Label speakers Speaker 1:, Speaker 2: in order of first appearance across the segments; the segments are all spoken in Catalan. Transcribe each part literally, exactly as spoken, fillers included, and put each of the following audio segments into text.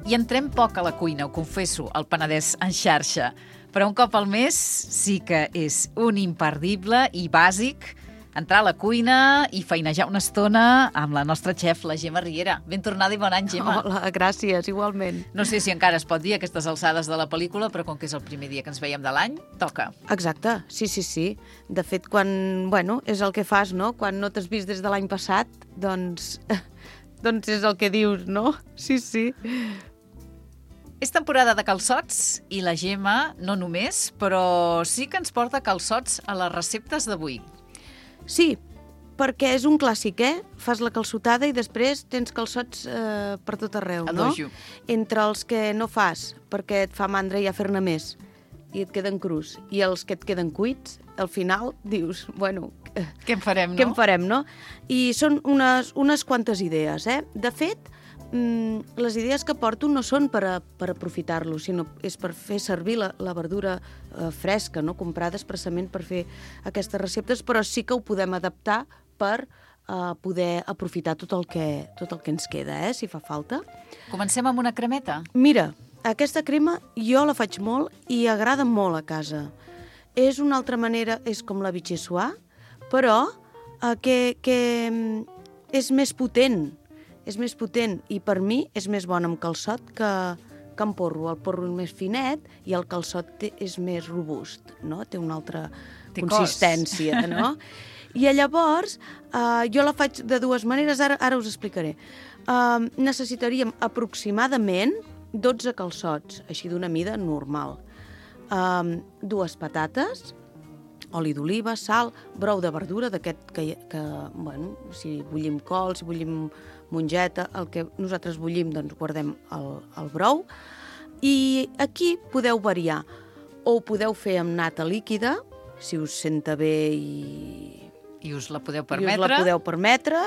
Speaker 1: I entrem poc a la cuina, ho confesso, al Penedès en xarxa. Però un cop al mes sí que és un imperdible i bàsic entrar a la cuina i feinejar una estona amb la nostra xef, la Gemma Riera. Ben tornada i bon any, Gemma.
Speaker 2: Hola, gràcies, igualment.
Speaker 1: No sé si encara es pot dir a aquestes alçades de la pel·lícula, però com que és el primer dia que ens veiem de l'any, toca.
Speaker 2: Exacte, sí, sí, sí. De fet, quan, bueno, és el que fas, no? Quan no t'has vist des de l'any passat, doncs, doncs és el que dius, no? Sí, sí.
Speaker 1: És temporada de calçots i la Gemma, no només, però sí que ens porta calçots a les receptes d'avui.
Speaker 2: Sí, perquè és un clàssic, eh? Fas la calçotada i després tens calçots eh, per tot arreu,
Speaker 1: El
Speaker 2: no?
Speaker 1: dojo.
Speaker 2: Entre els que no fas perquè et fa mandra ja fer-ne més i et queden crus, i els que et queden cuits, al final dius, bueno...
Speaker 1: Què en farem, no?
Speaker 2: Què en farem, no? I són unes, unes quantes idees, eh? De fet, mm, les idees que porto no són per, a, per aprofitar-lo, sinó és per fer servir la, la verdura eh, fresca, no? Comprada expressament per fer aquestes receptes, però sí que ho podem adaptar per eh, poder aprofitar tot el, que, tot el que ens queda, eh? Si fa falta.
Speaker 1: Comencem amb una cremeta?
Speaker 2: Mira, aquesta crema jo la faig molt i agrada molt a casa. És una altra manera, és com la bichessoir, però eh, que, que és més potent, és més potent i per mi és més bona amb calçot que, que amb porro. El porro és més finet i el calçot té, és més robust, no? Té una altra
Speaker 1: té
Speaker 2: consistència,
Speaker 1: cos.
Speaker 2: No? I llavors eh, jo la faig de dues maneres, ara, ara us explicaré. Eh, necessitaríem aproximadament dotze calçots, així d'una mida normal. Eh, dues patates, oli d'oliva, sal, brou de verdura, d'aquest que, que, bueno, si bullim col, si bullim mongeta, el que nosaltres bullim, doncs guardem el, el brou. I aquí podeu variar. O ho podeu fer amb nata líquida, si us senta bé i...
Speaker 1: I us la podeu
Speaker 2: I
Speaker 1: permetre.
Speaker 2: us la podeu permetre.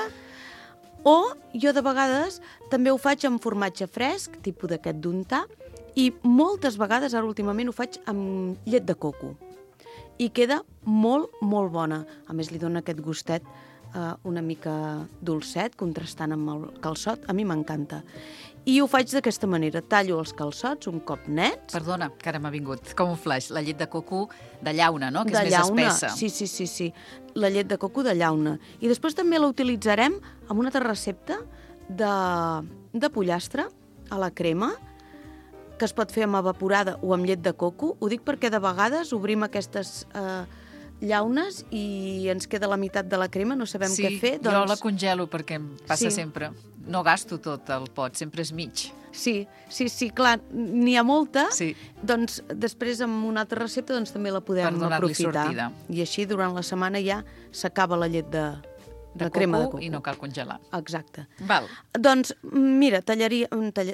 Speaker 2: O jo de vegades també ho faig amb formatge fresc, tipus d'aquest d'untar, i moltes vegades, ara últimament, ho faig amb llet de coco. I queda molt, molt bona. A més, li dona aquest gustet eh, una mica dolcet, contrastant amb el calçot. A mi m'encanta. I ho faig d'aquesta manera. Tallo els calçots un cop nets.
Speaker 1: Perdona, que ara m'ha vingut com un flash. La llet de coco de llauna, no? Que
Speaker 2: de
Speaker 1: és
Speaker 2: llauna.
Speaker 1: més espessa.
Speaker 2: Sí, sí, sí, sí. La llet de coco de llauna. I després també la utilitzarem amb una altra recepta de, de pollastre a la crema, que es pot fer amb evaporada o amb llet de coco. Ho dic perquè de vegades obrim aquestes eh, llaunes i ens queda la meitat de la crema, no sabem
Speaker 1: sí,
Speaker 2: què fer.
Speaker 1: Doncs... jo la
Speaker 2: doncs...
Speaker 1: congelo perquè em passa
Speaker 2: Sí.
Speaker 1: sempre. No gasto tot el pot, sempre és mig.
Speaker 2: Sí, sí, sí, clar, n'hi ha molta,
Speaker 1: Sí.
Speaker 2: doncs després amb una altra recepta doncs també la podem
Speaker 1: Per donar-li
Speaker 2: aprofitar.
Speaker 1: sortida.
Speaker 2: I així durant la setmana ja s'acaba la llet de,
Speaker 1: De,
Speaker 2: de crema de
Speaker 1: coco
Speaker 2: coco.
Speaker 1: i no cal congelar.
Speaker 2: Exacte.
Speaker 1: Val.
Speaker 2: Doncs mira, tallaria, talla,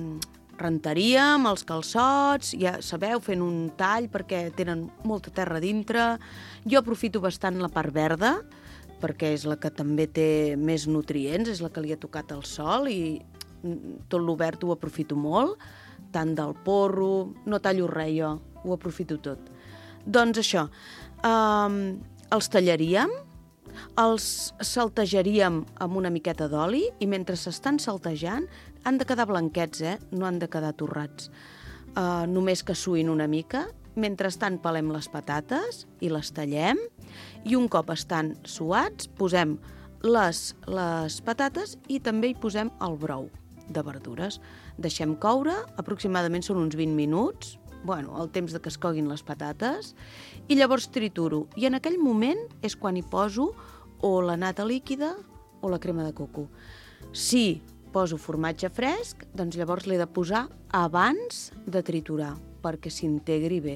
Speaker 2: rentaríem els calçots, ja sabeu, fent un tall perquè tenen molta terra dintre. Jo aprofito bastant la part verda, perquè és la que també té més nutrients, és la que li ha tocat el sol i tot l'obert ho aprofito molt, tant del porro, no tallo res jo, ho aprofito tot. Doncs això, um, els tallaríem, els saltejaríem amb una miqueta d'oli i mentre s'estan saltejant han de quedar blanquets, eh? No han de quedar torrats. Uh, només que suïn una mica. Mentrestant pelem les patates i les tallem i un cop estan suats posem les, les patates i també hi posem el brou de verdures. Deixem coure, aproximadament són uns vint minuts, bueno, el temps de que es coguin les patates, i llavors trituro. I en aquell moment és quan hi poso o la nata líquida o la crema de coco. Si poso formatge fresc, doncs llavors l'he de posar abans de triturar, perquè s'integri bé.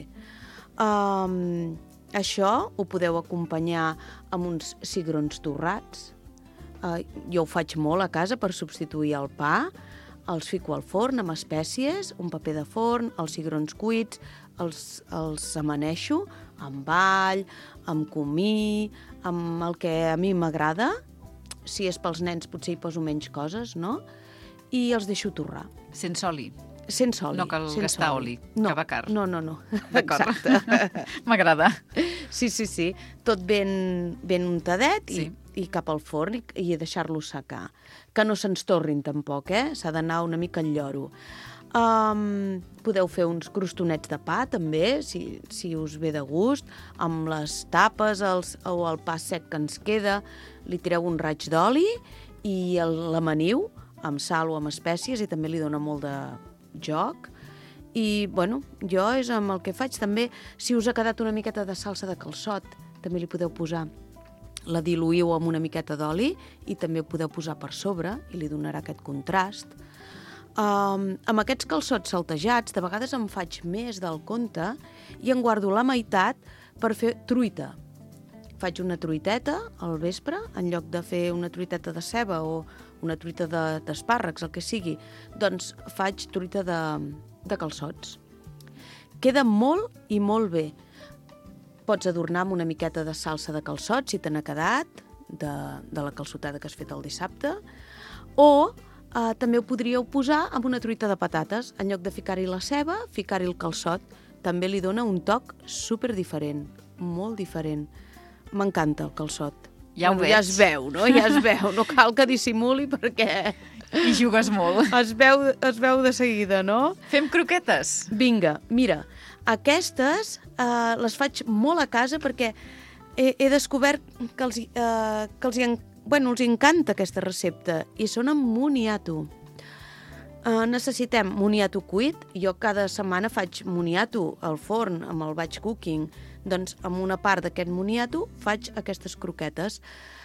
Speaker 2: Um, això ho podeu acompanyar amb uns cigrons torrats. Uh, jo ho faig molt a casa per substituir el pa. Els fico al forn amb espècies, un paper de forn, els cigrons cuits, els, els amaneixo amb all, amb comí, amb el que a mi m'agrada. Si és pels nens potser hi poso menys coses, no? I els deixo torrar.
Speaker 1: Sense oli.
Speaker 2: Sense oli.
Speaker 1: No cal gastar oli,
Speaker 2: no,
Speaker 1: que va car.
Speaker 2: No, no, no.
Speaker 1: D'acord.
Speaker 2: Exacte.
Speaker 1: M'agrada.
Speaker 2: Sí, sí, sí. Tot ben, ben untadet i,
Speaker 1: Sí.
Speaker 2: i cap al forn i, i deixar-lo secar. Que no se'ns torrin tampoc, eh? S'ha d'anar una mica al lloro. Um, podeu fer uns crostonets de pa, també, si, si us ve de gust, amb les tapes els, o el pa sec que ens queda, li tireu un raig d'oli i l'amaniu amb sal o amb espècies i també li dona molt de joc. I, bueno, jo és amb el que faig. També, si us ha quedat una miqueta de salsa de calçot, també li podeu posar, la diluïu amb una miqueta d'oli i també ho podeu posar per sobre i li donarà aquest contrast. Um, amb aquests calçots saltejats, de vegades em faig més del compte i en guardo la meitat per fer truita. Faig una truiteta al vespre, en lloc de fer una truiteta de ceba o una truita d'espàrrecs, el que sigui, doncs faig truita de, de calçots. Queda molt i molt bé. Pots adornar amb una miqueta de salsa de calçots, si te n'ha quedat, de, de la calçotada que has fet el dissabte, o Uh, també ho podríeu posar amb una truita de patates. En lloc de ficar-hi la ceba, ficar-hi el calçot. També li dona un toc super diferent, molt diferent. M'encanta el calçot.
Speaker 1: Ja ho
Speaker 2: bueno,
Speaker 1: veig.
Speaker 2: Ja es veu, no? Ja es veu. No cal que dissimuli perquè...
Speaker 1: I jugues molt.
Speaker 2: Es veu, es veu de seguida, no?
Speaker 1: Fem croquetes.
Speaker 2: Vinga, mira, aquestes uh, les faig molt a casa perquè he, he descobert que els, uh, que els hi encanta. Bueno, els encanta aquesta recepta i són amb moniato. Uh, necessitem moniato cuit. Jo cada setmana faig moniato al forn amb el batch cooking. Doncs amb una part d'aquest moniato faig aquestes croquetes.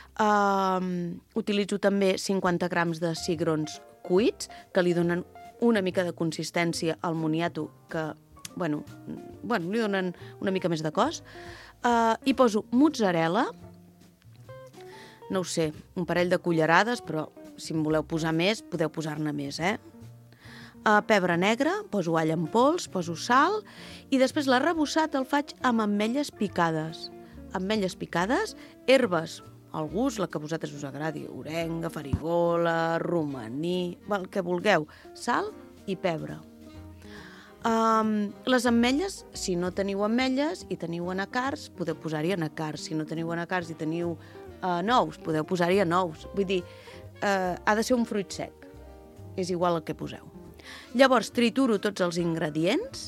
Speaker 2: Uh, utilitzo també cinquanta grams de cigrons cuits que li donen una mica de consistència al moniato que, bueno, bueno li donen una mica més de cos. Uh, hi poso mozzarella, no ho sé, un parell de cullerades, però si en voleu posar més, podeu posar-ne més, eh? Uh, pebre negre, poso all en pols, poso sal, i després l'arrebossat el faig amb ametlles picades. Ametlles picades, herbes, al gust, la que a vosaltres us agradi, orenga, farigola, romaní, el que vulgueu, sal i pebre. Um, les ametlles, si no teniu ametlles i teniu anacards, podeu posar-hi anacards. Si no teniu anacards i teniu Uh, nous, podeu posar-hi a nous. Vull dir, uh, ha de ser un fruit sec. És igual el que poseu. Llavors, trituro tots els ingredients,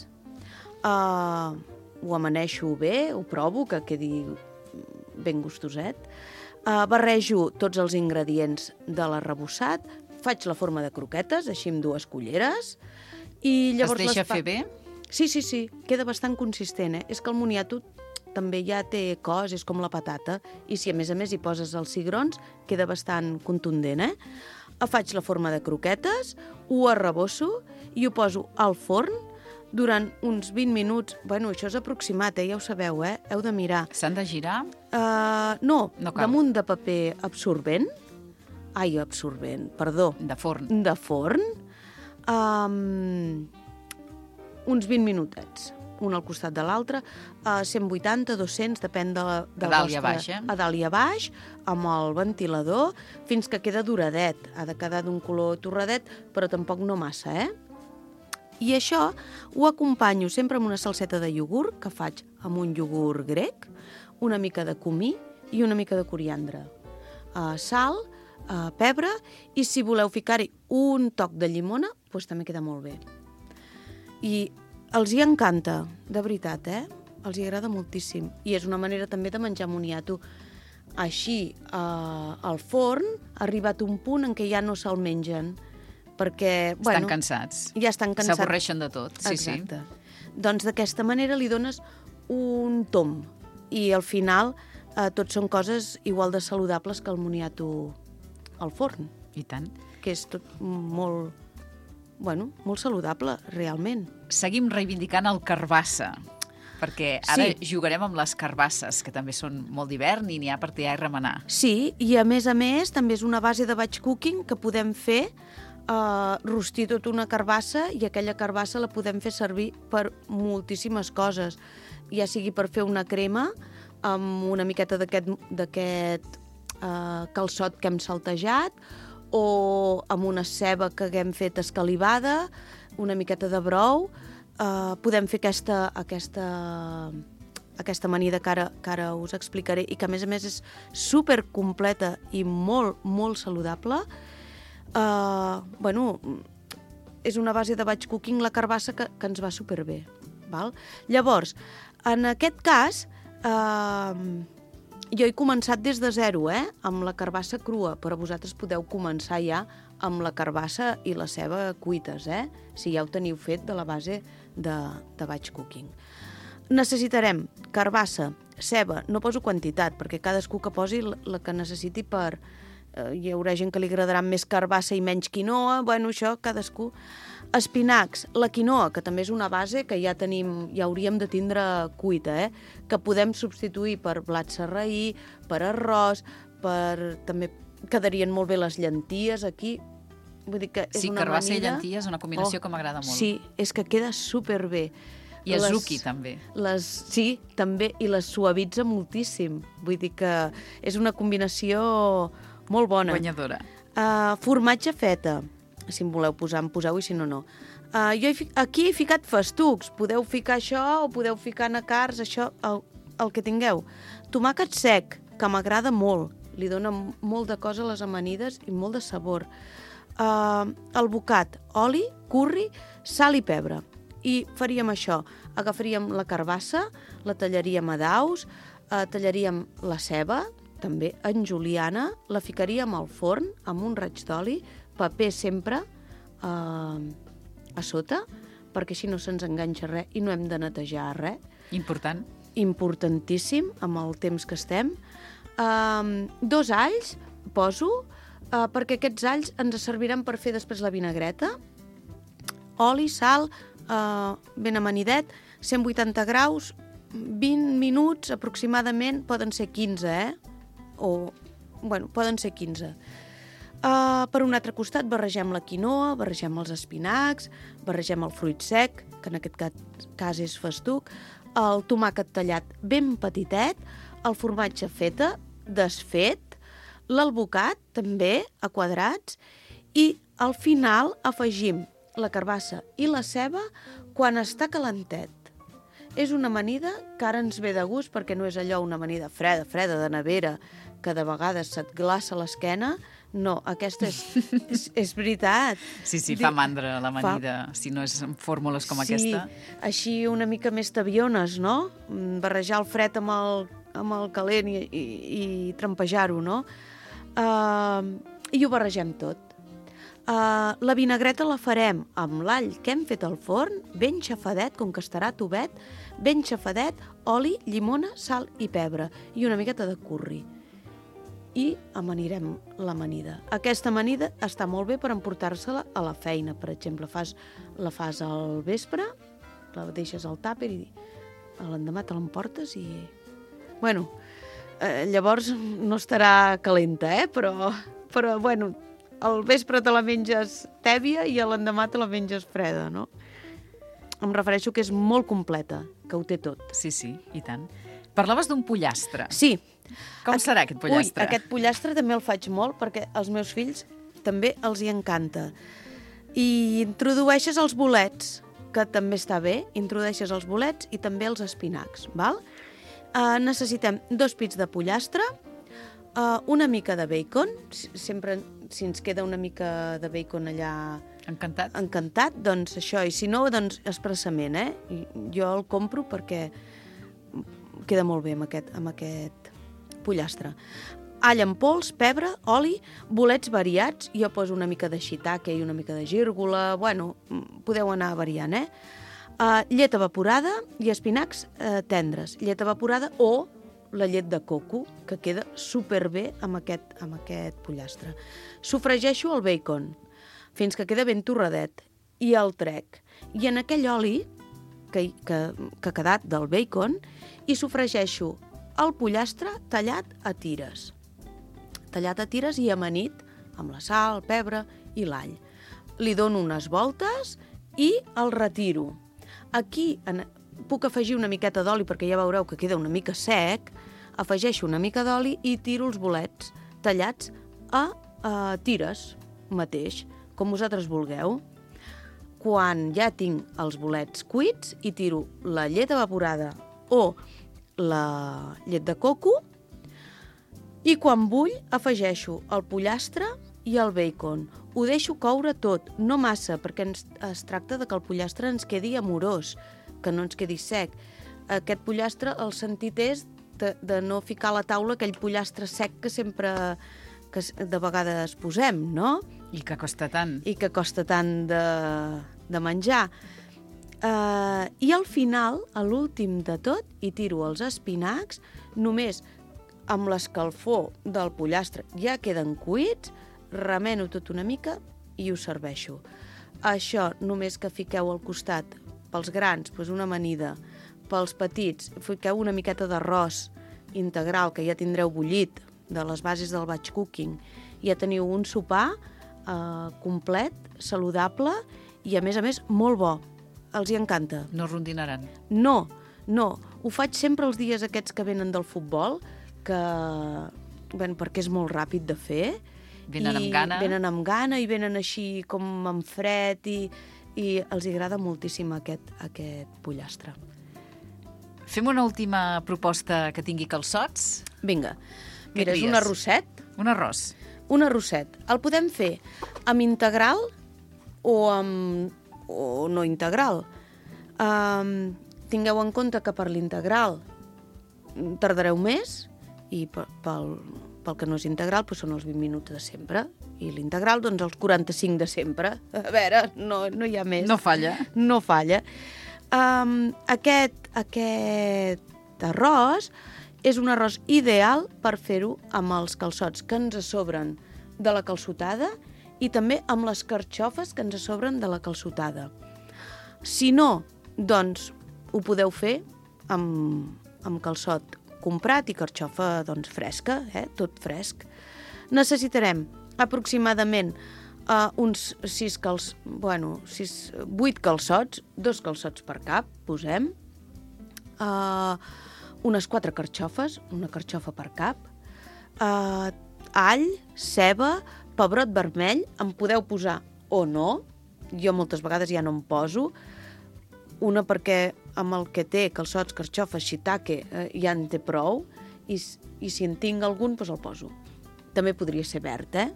Speaker 2: uh, ho amaneixo bé, ho provo, que quedi ben gustoset, uh, barrejo tots els ingredients de l'arrebossat, faig la forma de croquetes, així amb dues culleres, i llavors...
Speaker 1: Es deixa
Speaker 2: fa...
Speaker 1: fer bé?
Speaker 2: Sí, sí, sí, queda bastant consistent, eh? És que el moniato també ja té cos, és com la patata, i si a més a més hi poses els cigrons, queda bastant contundent, eh? Faig la forma de croquetes, ho arrebosso i ho poso al forn durant uns vint minuts. Bueno, això és aproximat, eh? Ja ho sabeu, eh? Heu de mirar.
Speaker 1: S'han de girar?
Speaker 2: Uh, no,
Speaker 1: no cal.
Speaker 2: Damunt de paper absorbent. Ai, absorbent, perdó.
Speaker 1: De forn.
Speaker 2: De forn. Um, uns vint minutets. Un al costat de l'altre, a cent vuitanta, dos-cents, depèn de la, del
Speaker 1: a dalt
Speaker 2: vostre...
Speaker 1: i a baix, eh?
Speaker 2: A dalt i a baix, amb el ventilador, fins que queda doradet. Ha de quedar d'un color torradet, però tampoc no massa, eh? I això ho acompanyo sempre amb una salseta de iogurt, que faig amb un iogurt grec, una mica de comí i una mica de coriandre. Uh, sal, uh, pebre, i si voleu ficar-hi un toc de llimona, doncs també queda molt bé. I els hi encanta, de veritat, eh? Els hi agrada moltíssim. I és una manera també de menjar moniato. Així, eh, al forn, ha arribat un punt en què ja no se'l mengen, perquè...
Speaker 1: Estan
Speaker 2: bueno,
Speaker 1: cansats.
Speaker 2: Ja estan cansats.
Speaker 1: S'avorreixen de tot, sí,
Speaker 2: Exacte.
Speaker 1: sí.
Speaker 2: Doncs d'aquesta manera li dones un tom. I al final, eh, tot són coses igual de saludables que el moniato al forn.
Speaker 1: I tant.
Speaker 2: Que és tot molt... Bueno, molt saludable, realment.
Speaker 1: Seguim reivindicant el carbassa, perquè ara
Speaker 2: Sí.
Speaker 1: jugarem amb les carbasses, que també són molt d'hivern i n'hi ha per tirar i remenar.
Speaker 2: Sí, i a més a més també és una base de batch cooking que podem fer, eh, rostir tota una carbassa i aquella carbassa la podem fer servir per moltíssimes coses, ja sigui per fer una crema amb una miqueta d'aquest d'aquest eh, calçot que hem saltejat, o amb una ceba que haguem fet escalivada, una miqueta de brou. Uh, podem fer aquesta, aquesta, aquesta amanida que ara, que ara us explicaré i que a més a més és super completa i molt, molt saludable. Uh, bueno, és una base de batch cooking, la carbassa, que, que ens va superbé. Val? Llavors, en aquest cas, eh, jo he començat des de zero, eh? Amb la carbassa crua, però vosaltres podeu començar ja amb la carbassa i la ceba cuites, eh? Si ja ho teniu fet de la base de, de batch cooking. Necessitarem carbassa, ceba, no poso quantitat, perquè cadascú que posi la que necessiti per... Eh, hi haurà gent que li agradarà més carbassa i menys quinoa, bueno, això, cadascú. Espinacs, la quinoa, que també és una base que ja tenim, ja hauríem de tindre cuita, eh? Que podem substituir per blat sarraí, per arròs, per... també quedarien molt bé les llenties aquí. Vull dir que és
Speaker 1: sí,
Speaker 2: una
Speaker 1: carbassa
Speaker 2: amanida...
Speaker 1: i llenties, una combinació
Speaker 2: oh,
Speaker 1: que m'agrada molt.
Speaker 2: Sí, és que queda superbé.
Speaker 1: I azuki, les, també.
Speaker 2: Les, sí, també, i les suavitza moltíssim. Vull dir que és una combinació molt bona.
Speaker 1: Guanyadora.
Speaker 2: Uh, formatge feta, si en voleu posar, en poseu, i si no, no. Uh, jo he, aquí he ficat festucs. Podeu ficar això o podeu ficar nacards, això, el, el que tingueu. Tomàquet sec, que m'agrada molt. Li dona molt de cosa a les amanides i molt de sabor. Uh, albocat, oli, curri, sal i pebre. I faríem això, agafaríem la carbassa, la tallaríem a daus, eh, tallaríem la ceba, també en juliana, la ficaríem al forn amb un raig d'oli, paper sempre eh, a sota, perquè així no se'ns enganxa res i no hem de netejar res.
Speaker 1: Important.
Speaker 2: Importantíssim, amb el temps que estem. Uh, dos alls, poso, uh, perquè aquests alls ens serviran per fer després la vinagreta. Oli, sal, uh, ben amanidet, cent vuitanta graus, vint minuts aproximadament, poden ser quinze, eh? O, bueno, poden ser quinze. Uh, per un altre costat barregem la quinoa, barregem els espinacs, barregem el fruit sec, que en aquest cas és festuc, el tomàquet tallat ben petitet, el formatge feta, desfet, l'albocat també a quadrats, i al final afegim la carbassa i la ceba quan està calentet. És una amanida que ara ens ve de gust perquè no és allò una amanida freda, freda de nevera, que de vegades se't glaça l'esquena. No, aquesta és, és, és veritat.
Speaker 1: Sí, sí, fa mandra l'amanida, fa... si no és en fórmules com
Speaker 2: sí,
Speaker 1: aquesta.
Speaker 2: Sí, així una mica més tabiones, no? Barrejar el fred amb el, amb el calent i, i, i trampejar-ho, no? Uh, I ho barregem tot. Uh, la vinagreta la farem amb l'all que hem fet al forn, ben xafadet, com que estarà tovet, ben xafadet, oli, llimona, sal i pebre, i una miqueta de curri. I amanirem l'amanida. Aquesta amanida està molt bé per emportar-se-la a la feina. Per exemple, fas, la fas al vespre, la deixes al tàper i l'endemà te l'emportes i... Bueno, eh, llavors no estarà calenta, eh? Però, però bueno, al vespre te la menges tèbia i a l'endemà te la menges freda, no? Em refereixo que és molt completa, que ho té tot.
Speaker 1: Sí, sí, i tant. Parlaves d'un pollastre.
Speaker 2: Sí.
Speaker 1: Com serà aquest pollastre?
Speaker 2: Ui, aquest pollastre també el faig molt perquè als meus fills també els hi encanta. I introdueixes els bolets, que també està bé, introdueixes els bolets i també els espinacs, val? Uh, necessitem dos pits de pollastre, uh, una mica de bacon, sempre si ens queda una mica de bacon allà...
Speaker 1: Encantat.
Speaker 2: Encantat, doncs això, i si no, doncs expressament, eh? I jo el compro perquè queda molt bé amb aquest, amb aquest pollastre. All en pols, pebre, oli, bolets variats, jo poso una mica de shiitake i una mica de gírgola, bueno, podeu anar variant, eh? Uh, llet evaporada i espinacs uh, tendres. Llet evaporada o la llet de coco, que queda superbé amb aquest, amb aquest pollastre. Sofregeixo el bacon fins que queda ben torradet i el trec. I en aquell oli que, que, que ha quedat del bacon i sofregeixo el pollastre tallat a tires. Tallat a tires i amanit amb la sal, el pebre i l'all. Li dono unes voltes i el retiro. Aquí en, puc afegir una miqueta d'oli perquè ja veureu que queda una mica sec. Afegeixo una mica d'oli i tiro els bolets tallats a, a tires mateix, com vosaltres vulgueu. Quan ja tinc els bolets cuits i tiro la llet evaporada o la llet de coco i quan vull afegeixo el pollastre i el bacon. Ho deixo coure tot, no massa, perquè ens, es tracta de que el pollastre ens quedi amorós, que no ens quedi sec. Aquest pollastre, el sentit és de, de no ficar a la taula aquell pollastre sec que sempre que de vegades posem, no?
Speaker 1: I que costa tant.
Speaker 2: I que costa tant de, de menjar. Uh, I al final, a l'últim de tot, hi tiro els espinacs, només amb l'escalfor del pollastre ja queden cuits, remeno tot una mica i ho serveixo. Això només que fiqueu al costat, pels grans, doncs una amanida, pels petits, fiqueu una miqueta d'arròs integral, que ja tindreu bullit, de les bases del batch cooking. Ja teniu un sopar eh, complet, saludable i, a més a més, molt bo. Els hi encanta.
Speaker 1: No rondinaran.
Speaker 2: No, no. Ho faig sempre els dies aquests que venen del futbol, que, bueno, perquè és molt ràpid de fer.
Speaker 1: Venen amb gana.
Speaker 2: Venen amb gana i venen així com amb fred i, i els agrada moltíssim aquest, aquest pollastre.
Speaker 1: Fem una última proposta que tingui calçots.
Speaker 2: Vinga.
Speaker 1: Què
Speaker 2: Mira,
Speaker 1: tries?
Speaker 2: és un arrosset.
Speaker 1: Un arròs.
Speaker 2: Un arrosset. El podem fer amb integral o amb o no integral. Um, tingueu en compte que per l'integral tardareu més i pel, pel, pel que no és integral doncs són els vint minuts de sempre. I l'integral, doncs, els quaranta-cinc de sempre. A veure, no, no hi ha més.
Speaker 1: No falla.
Speaker 2: No falla. Um, aquest, aquest arròs és un arròs ideal per fer-ho amb els calçots que ens sobren de la calçotada i també amb les carxofes que ens sobren de la calçotada. Si no, doncs, ho podeu fer amb, amb calçot comprat i carxofa doncs, fresca, eh? Tot fresc. Necessitarem aproximadament uh, uns sis calç... bueno, sis, vuit calçots, dos calçots per cap, posem, uh, unes quatre carxofes, una carxofa per cap, uh, all, ceba, pebrot vermell, en podeu posar o no, jo moltes vegades ja no en poso, una perquè amb el que té calçots, carxofes, shiitake, eh, ja en té prou, i, i si en tinc algun, doncs el poso. També podria ser verd, eh?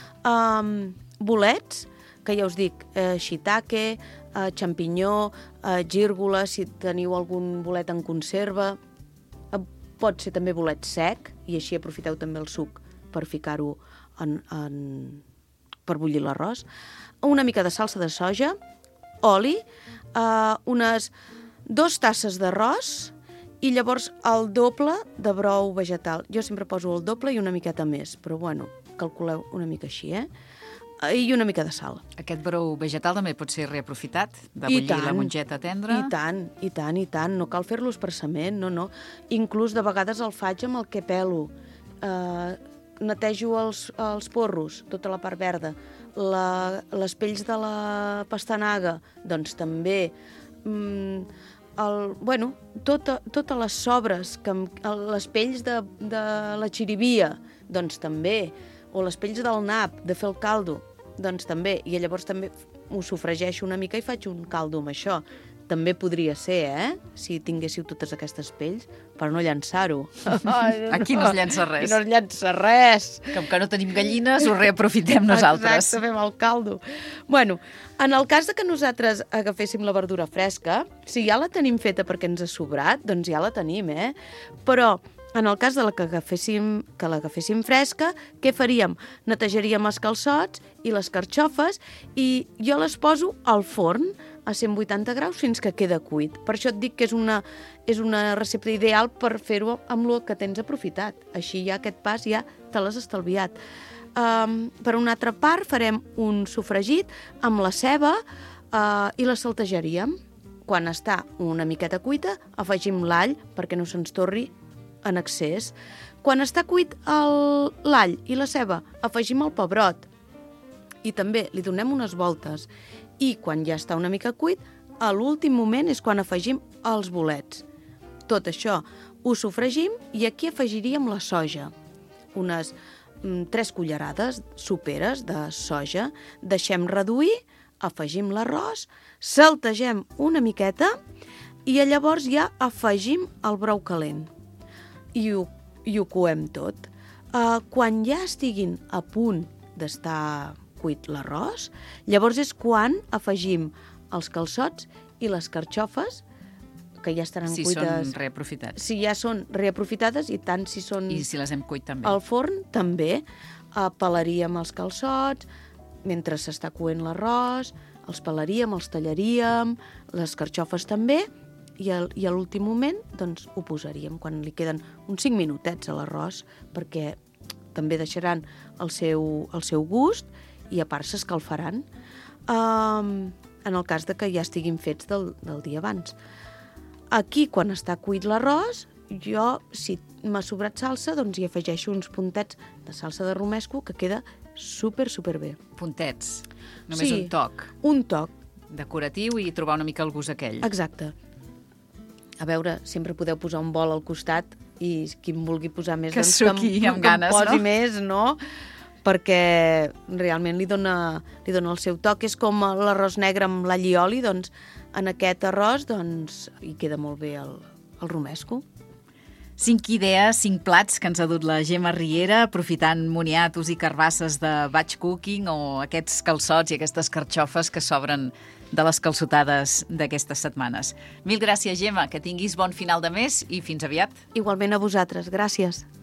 Speaker 2: Um, bolets, que ja us dic, eh, shiitake, eh, xampinyó, eh, gírgola, si teniu algun bolet en conserva, eh, pot ser també bolet sec, i així aprofiteu també el suc per ficar-ho en, en, per bullir l'arròs. Una mica de salsa de soja, oli, eh, unes dos tasses d'arròs i llavors el doble de brou vegetal. Jo sempre poso el doble i una miqueta més, però bueno, calculeu una mica així, eh? I una mica de sal.
Speaker 1: Aquest brou vegetal també pot ser reaprofitat, de bullir la mongeta tendra.
Speaker 2: I tant, i tant, i tant. No cal fer-lo esparçament, no, no. Inclús de vegades el faig amb el que pelo. Eh, netejo els, els porros, tota la part verda. La, les pells de la pastanaga, doncs també. Mm, el, bueno, tota, totes les sobres, que, les pells de, de la xirivia, doncs també. O les pells del nap, de fer el caldo, doncs també. I llavors també ho sofregeixo una mica i faig un caldo amb això. També podria ser, eh? Si tinguéssiu totes aquestes pells, per no llançar-ho.
Speaker 1: Aquí no es llança res.
Speaker 2: Aquí no es llança res.
Speaker 1: Com que no tenim gallines, ho reaprofitem nosaltres.
Speaker 2: Exacte, fem el caldo. Bueno, en el cas de que nosaltres agaféssim la verdura fresca, si ja la tenim feta perquè ens ha sobrat, doncs ja la tenim, eh? Però en el cas de la que agaféssim, que l'agaféssim fresca, què faríem? Netejaríem els calçots i les carxofes i jo les poso al forn a cent vuitanta graus fins que queda cuit. Per això et dic que és una, és una recepta ideal per fer-ho amb el que tens aprofitat. Així ja aquest pas ja te l'has estalviat. Um, per una altra part farem un sofregit amb la ceba uh, i la saltejaríem. Quan està una miqueta cuita, afegim l'all perquè no se'ns torri en excés. Quan està cuit l'all i la ceba, afegim el pebrot i també li donem unes voltes. I quan ja està una mica cuit, a l'últim moment és quan afegim els bolets. Tot això ho sofregim i aquí afegiríem la soja. Unes mm, tres cullerades soperes de soja. Deixem reduir, afegim l'arròs, saltegem una miqueta i llavors ja afegim el brou calent. I ho, i ho coem tot. Uh, quan ja estiguin a punt d'estar cuit l'arròs. Llavors és quan afegim els calçots i les carxofes, que ja estaran
Speaker 1: si
Speaker 2: cuites.
Speaker 1: Si són reaprofitats.
Speaker 2: Si ja són reaprofitades, i tant si són...
Speaker 1: I si les hem cuit també.
Speaker 2: Al forn, també. Uh, pelaríem els calçots, mentre s'està coent l'arròs, els pelaríem, els tallaríem, les carxofes també, i, el, i a l'últim moment doncs, ho posaríem, quan li queden uns cinc minutets a l'arròs, perquè també deixaran el seu, el seu gust i a part s'escalfaran. Um, en el cas de que ja estiguin fets del, del dia abans. Aquí, quan està cuit l'arròs, jo, si m'ha sobrat salsa, doncs hi afegeixo uns puntets de salsa de romesco que queda super, super bé.
Speaker 1: Puntets. Només
Speaker 2: sí,
Speaker 1: un toc.
Speaker 2: Un toc.
Speaker 1: Decoratiu i trobar una mica el gust aquell.
Speaker 2: Exacte. A veure, sempre podeu posar un bol al costat i qui em vulgui posar més,
Speaker 1: que
Speaker 2: doncs
Speaker 1: suqui
Speaker 2: que, em,
Speaker 1: amb
Speaker 2: que
Speaker 1: ganes,
Speaker 2: em posi
Speaker 1: no?
Speaker 2: més, no? Perquè realment li dona, li dona el seu toc. És com l'arròs negre amb l'all i oli, doncs en aquest arròs doncs, hi queda molt bé el, el romesco.
Speaker 1: Cinc idees, cinc plats que ens ha dut la Gemma Riera, aprofitant moniatos i carbasses de batch cooking o aquests calçots i aquestes carxofes que s'obren de les calçotades d'aquestes setmanes. Mil gràcies, Gemma, que tinguis bon final de mes i fins aviat.
Speaker 2: Igualment a vosaltres, gràcies.